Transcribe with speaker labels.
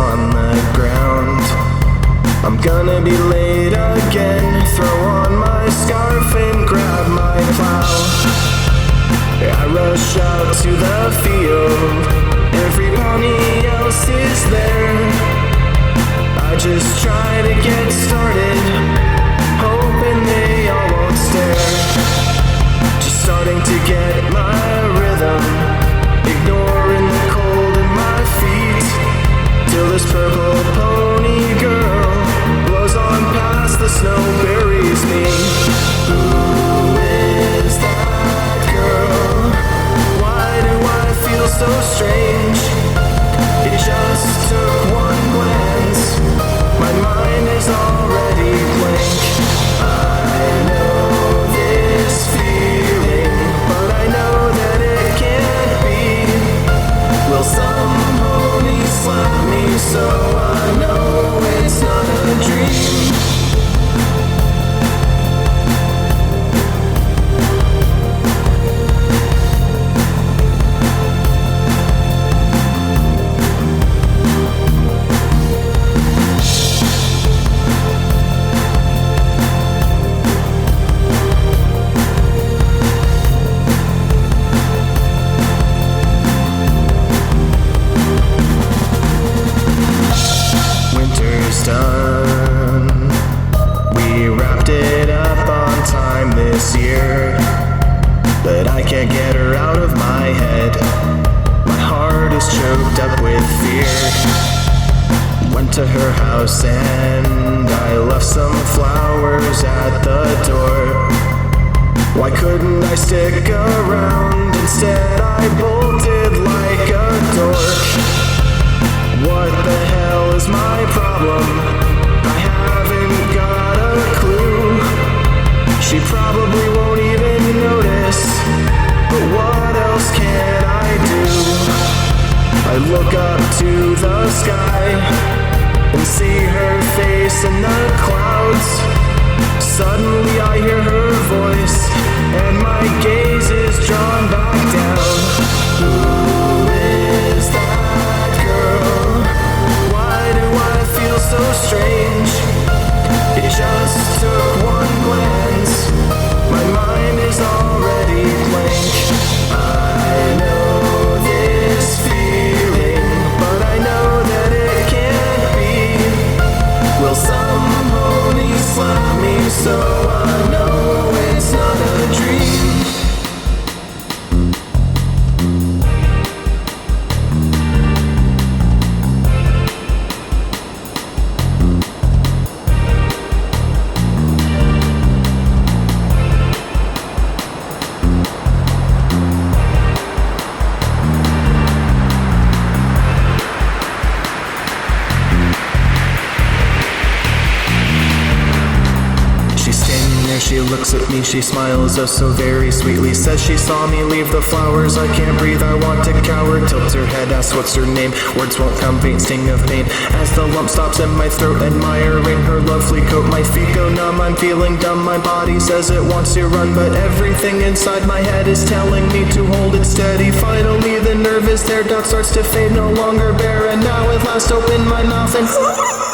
Speaker 1: on the ground. I'm gonna be late again. Throw on my scarf and grab my plow. I rush out to the field. Everybody else is there. I just try to get started, hoping they all won't stare. Just starting to get my rhythm, ignoring the cold in my feet, till this purple pony girl blows on past, the snow buries me. Who is that girl? Why do I feel so strange? It just took one glance, my mind is already blank. I know this feeling, but I know that it can't be. Will some pony slap me so I know it's not a dream? Done. We wrapped it up on time this year, but I can't get her out of my head. My heart is choked up with fear. Went to her house and I left some flowers at the door. Why couldn't I stick around? Instead I bolted like a dork. What the hell is my problem? I haven't got a clue. She probably won't even notice, but what else can I do? I look up to the sky and see her face in the clouds. Suddenly I hear her voice and my gaze is drawn back down. Who is that girl? Why do I feel so strange? It just took one glance, my mind is already blank. I know this feeling, but I know that it can't be. Will some pony slap me so I know it's not a dream? She looks at me, she smiles oh so very sweetly, says she saw me leave the flowers. I can't breathe, I want to cower. Tilts her head, asks what's her name. Words won't come, faint sting of pain as the lump stops in my throat. Admiring her lovely coat, my feet go numb, I'm feeling dumb. My body says it wants to run, but everything inside my head is telling me to hold it steady. Finally the nerve is there, doubt starts to fade, no longer bare, and now at last open my mouth and